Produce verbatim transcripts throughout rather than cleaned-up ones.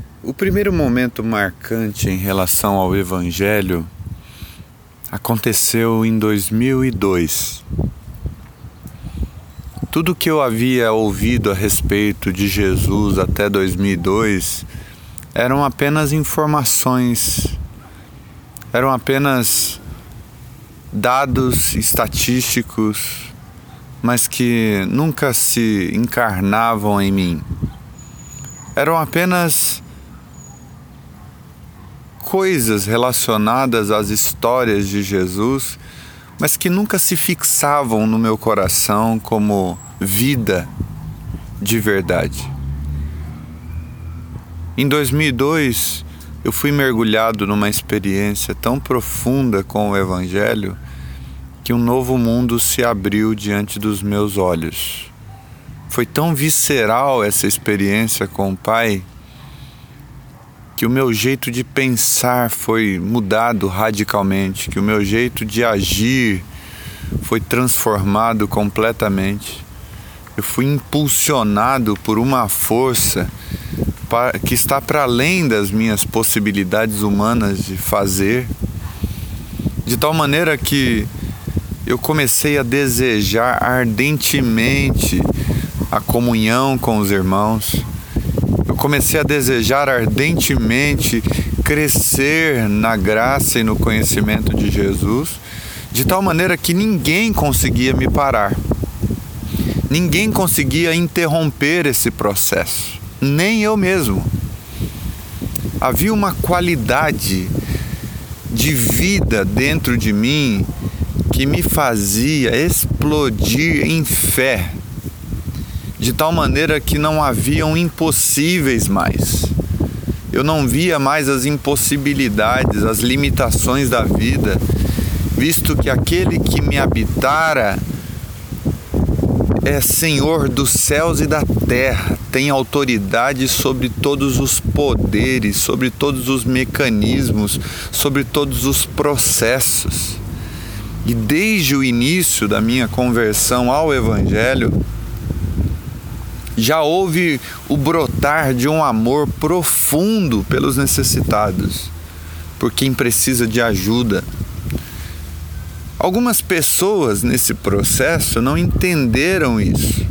O primeiro momento marcante em relação ao Evangelho aconteceu em dois mil e dois. Tudo que eu havia ouvido a respeito de Jesus até dois mil e dois eram apenas informações, eram apenas dados estatísticos, mas que nunca se encarnavam em mim. Eram apenas coisas relacionadas às histórias de Jesus, mas que nunca se fixavam no meu coração como vida de verdade. Em dois mil e dois, eu fui mergulhado numa experiência tão profunda com o Evangelho que um novo mundo se abriu diante dos meus olhos. Foi tão visceral essa experiência com o Pai que o meu jeito de pensar foi mudado radicalmente, que o meu jeito de agir foi transformado completamente. Eu fui impulsionado por uma força que está para além das minhas possibilidades humanas de fazer, de tal maneira que eu comecei a desejar ardentemente a comunhão com os irmãos. Eu comecei a desejar ardentemente crescer na graça e no conhecimento de Jesus, de tal maneira que ninguém conseguia me parar. Ninguém conseguia interromper esse processo, nem eu mesmo. Havia uma qualidade de vida dentro de mim que me fazia explodir em fé, de tal maneira que não haviam impossíveis mais. Eu não via mais as impossibilidades, as limitações da vida, visto que aquele que me habitara é Senhor dos céus e da terra, tem autoridade sobre todos os poderes, sobre todos os mecanismos, sobre todos os processos. E desde o início da minha conversão ao Evangelho, já houve o brotar de um amor profundo pelos necessitados, por quem precisa de ajuda. Algumas pessoas nesse processo não entenderam isso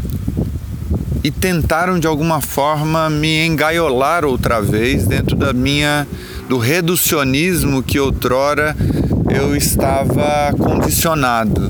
e tentaram de alguma forma me engaiolar outra vez dentro da minha, do reducionismo que outrora eu estava condicionado.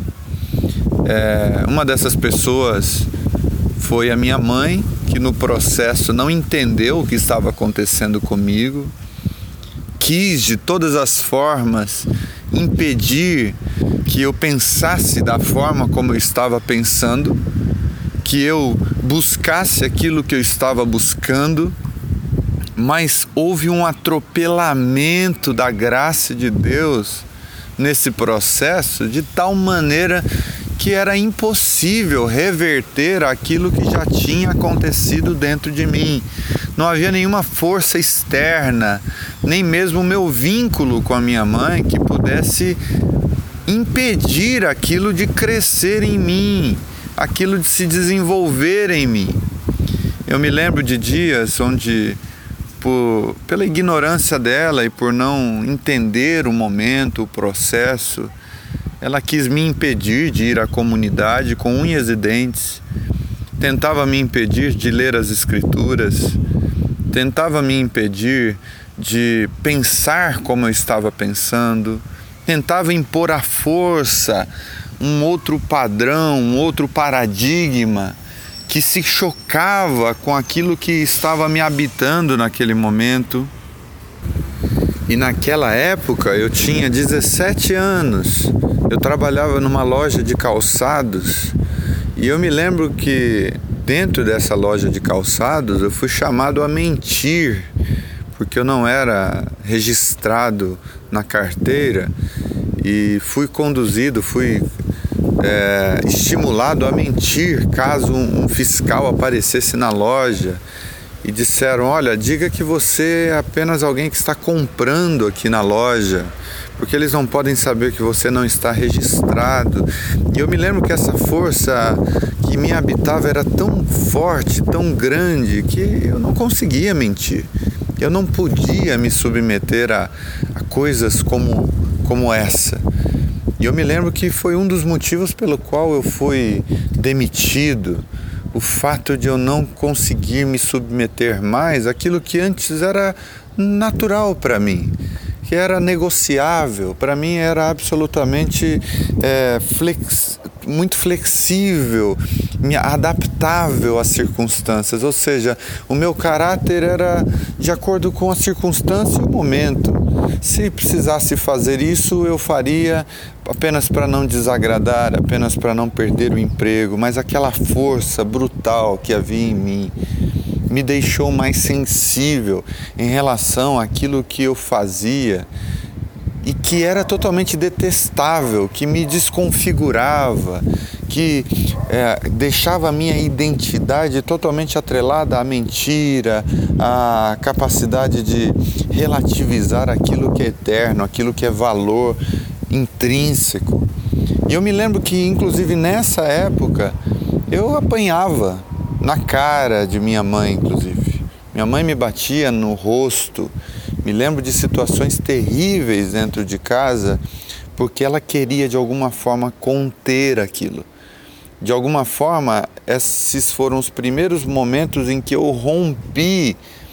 É, uma dessas pessoas foi a minha mãe, que no processo não entendeu o que estava acontecendo comigo, quis de todas as formas impedir que eu pensasse da forma como eu estava pensando, que eu buscasse aquilo que eu estava buscando, mas houve um atropelamento da graça de Deus nesse processo de tal maneira que era impossível reverter aquilo que já tinha acontecido dentro de mim. Não havia nenhuma força externa, nem mesmo o meu vínculo com a minha mãe que pudesse impedir aquilo de crescer em mim, aquilo de se desenvolver em mim. Eu me lembro de dias onde, por, pela ignorância dela e por não entender o momento, o processo, ela quis me impedir de ir à comunidade com unhas e dentes, tentava me impedir de ler as Escrituras, tentava me impedir de pensar como eu estava pensando, tentava impor à força um outro padrão, um outro paradigma que se chocava com aquilo que estava me habitando naquele momento. E naquela época eu tinha dezessete anos, eu trabalhava numa loja de calçados e eu me lembro que dentro dessa loja de calçados eu fui chamado a mentir, porque eu não era registrado na carteira e fui conduzido, fui é, estimulado a mentir caso um fiscal aparecesse na loja e disseram: olha, diga que você é apenas alguém que está comprando aqui na loja, porque eles não podem saber que você não está registrado. E eu me lembro que essa força que me habitava era tão forte, tão grande, que eu não conseguia mentir. Eu não podia me submeter a, a coisas como, como essa. E eu me lembro que foi um dos motivos pelo qual eu fui demitido, o fato de eu não conseguir me submeter mais àquilo que antes era natural para mim, que era negociável, para mim era absolutamente é, flex, muito flexível, adaptável às circunstâncias, ou seja, o meu caráter era de acordo com a circunstância e o momento. Se precisasse fazer isso, eu faria apenas para não desagradar, apenas para não perder o emprego, mas aquela força brutal que havia em mim me deixou mais sensível em relação àquilo que eu fazia e que era totalmente detestável, que me desconfigurava, que é, deixava a minha identidade totalmente atrelada à mentira, à capacidade de relativizar aquilo que é eterno, aquilo que é valor intrínseco. E eu me lembro que, inclusive nessa época, eu apanhava na cara de minha mãe, inclusive. Minha mãe me batia no rosto. Me lembro de situações terríveis dentro de casa, porque ela queria de alguma forma conter aquilo. De alguma forma, esses foram os primeiros momentos em que eu rompi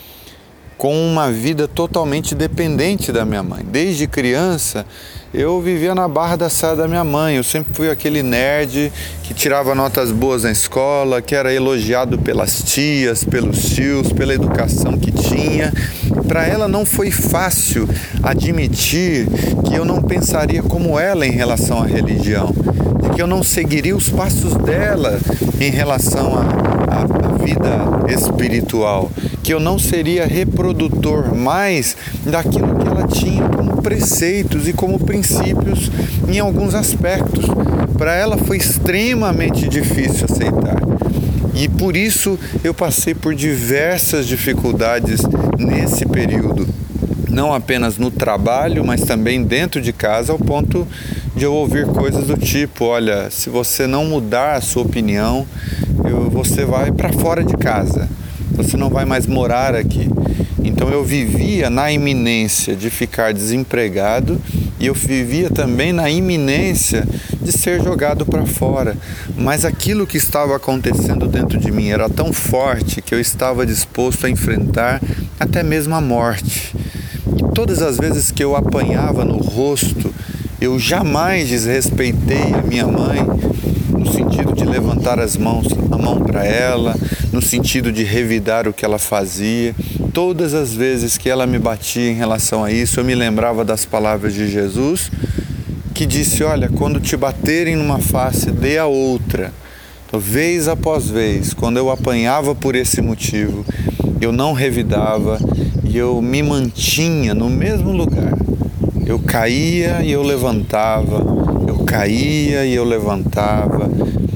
com uma vida totalmente dependente da minha mãe. Desde criança, eu vivia na barra da saia da minha mãe. Eu sempre fui aquele nerd que tirava notas boas na escola, que era elogiado pelas tias, pelos tios, pela educação que tinha. Para ela não foi fácil admitir que eu não pensaria como ela em relação à religião, de que eu não seguiria os passos dela em relação à, à vida espiritual, que eu não seria reprodutor mais daquilo que ela tinha como preceitos e como princípios em alguns aspectos. Para ela foi extremamente difícil aceitar. E por isso eu passei por diversas dificuldades nesse período, não apenas no trabalho, mas também dentro de casa, ao ponto de eu ouvir coisas do tipo: olha, se você não mudar a sua opinião, eu, você vai para fora de casa, você não vai mais morar aqui. Então eu vivia na iminência de ficar desempregado e eu vivia também na iminência de ser jogado para fora. Mas aquilo que estava acontecendo dentro de mim era tão forte que eu estava disposto a enfrentar até mesmo a morte. E todas as vezes que eu apanhava no rosto, eu jamais desrespeitei a minha mãe, no sentido de levantar as mãos, a mão para ela, no sentido de revidar o que ela fazia. Todas as vezes que ela me batia em relação a isso, eu me lembrava das palavras de Jesus, que disse: olha, quando te baterem numa face, dê a outra. Então, vez após vez, quando eu apanhava por esse motivo, eu não revidava e eu me mantinha no mesmo lugar. Eu caía e eu levantava, eu caía e eu levantava,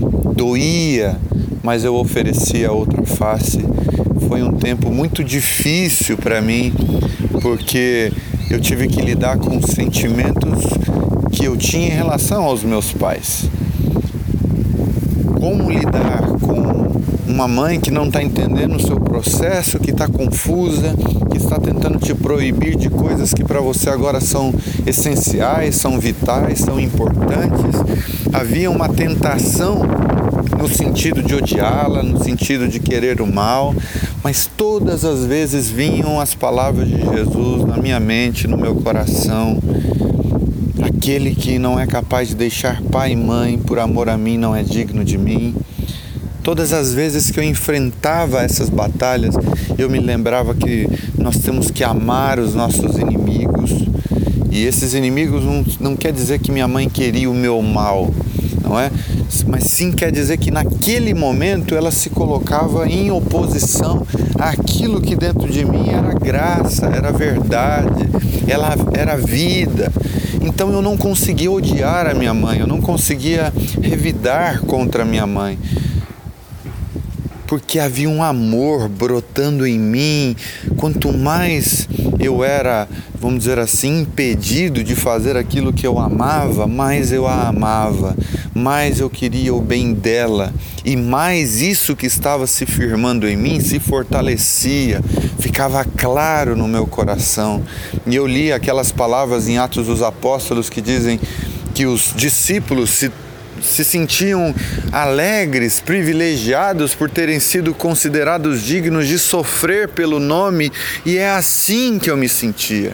doía, mas eu oferecia a outra face. Foi um tempo muito difícil para mim, porque eu tive que lidar com sentimentos que eu tinha em relação aos meus pais. Como lidar com uma mãe que não está entendendo o seu processo, que está confusa, que está tentando te proibir de coisas que para você agora são essenciais, são vitais, são importantes. Havia uma tentação no sentido de odiá-la, no sentido de querer o mal, mas todas as vezes vinham as palavras de Jesus na minha mente, no meu coração: aquele que não é capaz de deixar pai e mãe por amor a mim não é digno de mim. Todas as vezes que eu enfrentava essas batalhas, eu me lembrava que nós temos que amar os nossos inimigos. E esses inimigos não, não quer dizer que minha mãe queria o meu mal, não é? Mas sim quer dizer que naquele momento ela se colocava em oposição àquilo que dentro de mim era graça, era verdade, ela era vida. Então eu não conseguia odiar a minha mãe, eu não conseguia revidar contra a minha mãe. porque havia um amor brotando em mim. Quanto mais eu era, vamos dizer assim, impedido de fazer aquilo que eu amava, mais eu a amava, mais eu queria o bem dela, e mais isso que estava se firmando em mim se fortalecia, ficava claro no meu coração. E eu li aquelas palavras em Atos dos Apóstolos que dizem que os discípulos se se sentiam alegres, privilegiados por terem sido considerados dignos de sofrer pelo nome, e é assim que eu me sentia.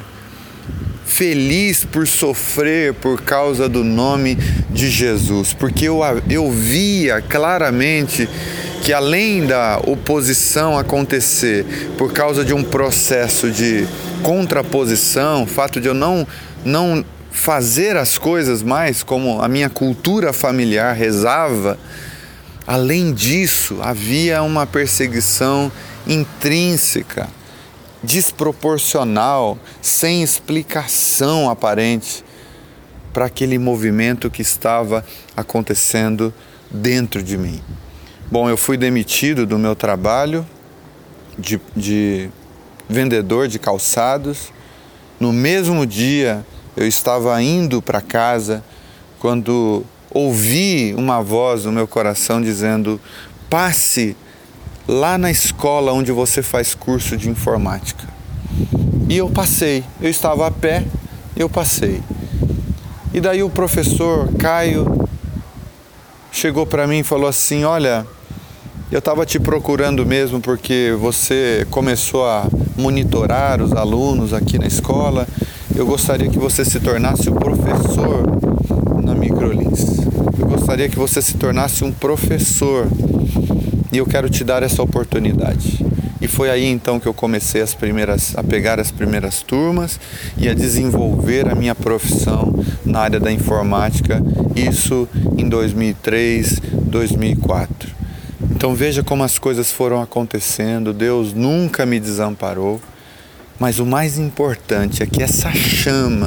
Feliz por sofrer por causa do nome de Jesus, porque eu, eu via claramente que, além da oposição acontecer por causa de um processo de contraposição, o fato de eu não, não fazer as coisas mais como a minha cultura familiar rezava, além disso, havia uma perseguição intrínseca, desproporcional, sem explicação aparente para aquele movimento que estava acontecendo dentro de mim. Bom, eu fui demitido do meu trabalho de, de vendedor de calçados. No mesmo dia, eu estava indo para casa quando ouvi uma voz no meu coração dizendo: passe lá na escola onde você faz curso de informática. E eu passei, eu estava a pé, eu passei. E daí o professor Caio chegou para mim e falou assim: olha, eu estava te procurando mesmo porque você começou a monitorar os alunos aqui na escola. Eu gostaria que você se tornasse o professor na Microlins. Eu gostaria que você se tornasse um professor. E eu quero te dar essa oportunidade. E foi aí então que eu comecei as primeiras, a pegar as primeiras turmas e a desenvolver a minha profissão na área da informática. Isso em dois mil e três, dois mil e quatro. Então veja como as coisas foram acontecendo. Deus nunca me desamparou. Mas o mais importante é que essa chama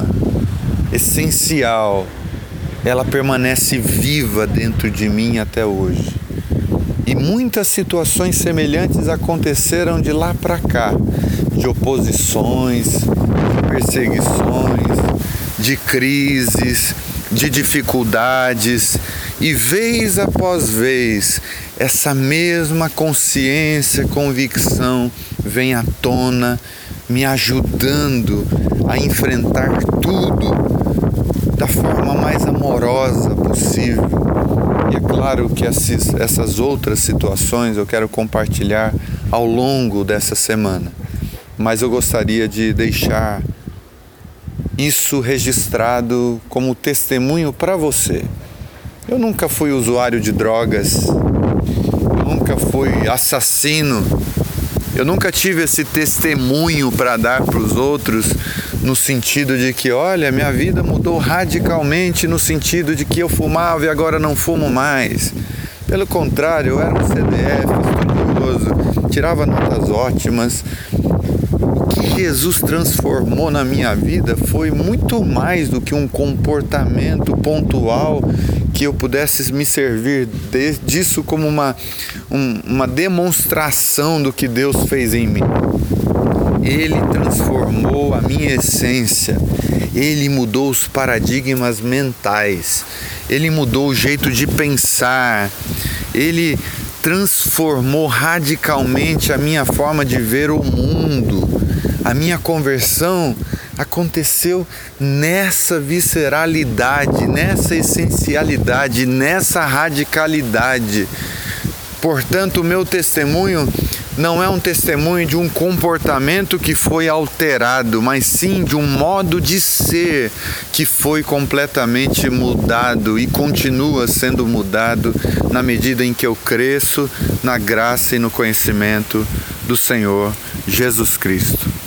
essencial, ela permanece viva dentro de mim até hoje. E muitas situações semelhantes aconteceram de lá para cá, de oposições, de perseguições, de crises, de dificuldades, e vez após vez, essa mesma consciência, convicção vem à tona, me ajudando a enfrentar tudo da forma mais amorosa possível. E é claro que esses, essas outras situações eu quero compartilhar ao longo dessa semana, mas eu gostaria de deixar isso registrado como testemunho para você. Eu nunca fui usuário de drogas, eu nunca fui assassino, eu nunca tive esse testemunho para dar para os outros, no sentido de que, olha, minha vida mudou radicalmente, no sentido de que eu fumava e agora não fumo mais. Pelo contrário, eu era um C D F estudioso, tirava notas ótimas. O que Jesus transformou na minha vida foi muito mais do que um comportamento pontual que eu pudesse me servir de, disso como uma, um, uma demonstração do que Deus fez em mim. Ele transformou a minha essência, Ele mudou os paradigmas mentais, Ele mudou o jeito de pensar, Ele transformou radicalmente a minha forma de ver o mundo. A minha conversão aconteceu nessa visceralidade, nessa essencialidade, nessa radicalidade. Portanto, o meu testemunho não é um testemunho de um comportamento que foi alterado, mas sim de um modo de ser que foi completamente mudado e continua sendo mudado na medida em que eu cresço na graça e no conhecimento do Senhor Jesus Cristo.